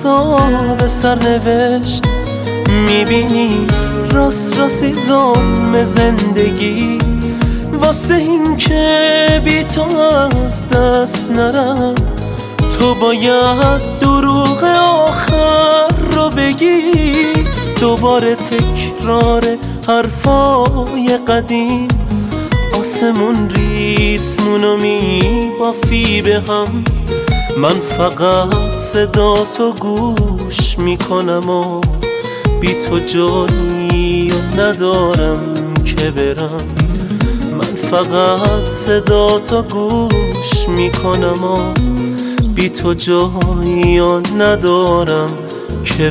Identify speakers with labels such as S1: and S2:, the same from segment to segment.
S1: حساب سرنوشت میبینی راست راستی ظلم زندگی. واسه این که بی تو از دست نرم تو باید دروغ آخر رو بگی. دوباره تکرار حرفای قدیم، آسمون ریسمونو میبافی به هم. من فقط صدا تو گوش میکنم و بی تو جایی ندارم که برم. من فقط صدا تو گوش میکنم و بی تو جایی ندارم که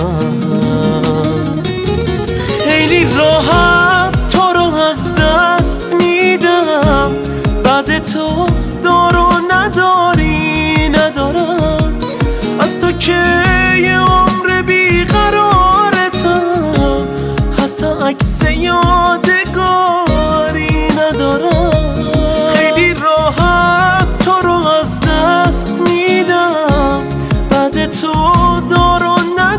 S1: برم. خیلی راحت تو رو از دست میدم، بعد تو دارو ندارم. از تو که یه عمر بیقرارتم، حتی عکس یادگاری ندارم. خیلی راحت تو رو از دست میدم، بعد تو دارو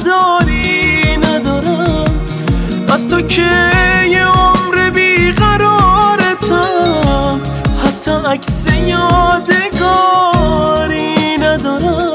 S1: ندارم. از تو که یه عمر بیقرارتم، حتی عکس یادگاری ندارم.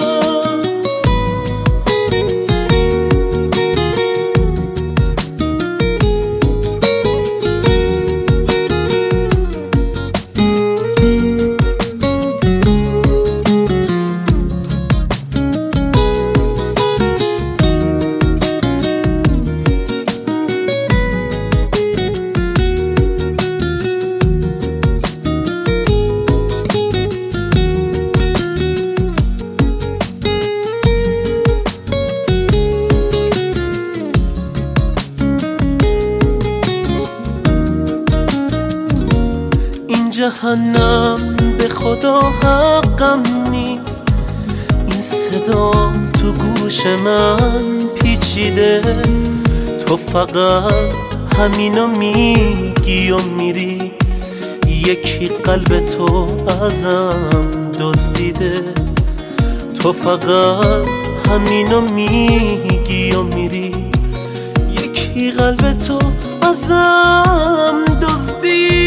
S1: جهنم به خدا حقم نیست، این صدا تو گوش من پیچیده. تو فقط همینو میگی و میری، یکی قلب تو ازم دزدیده. تو فقط همینو میگی و میری، یکی قلب تو ازم دزدیده.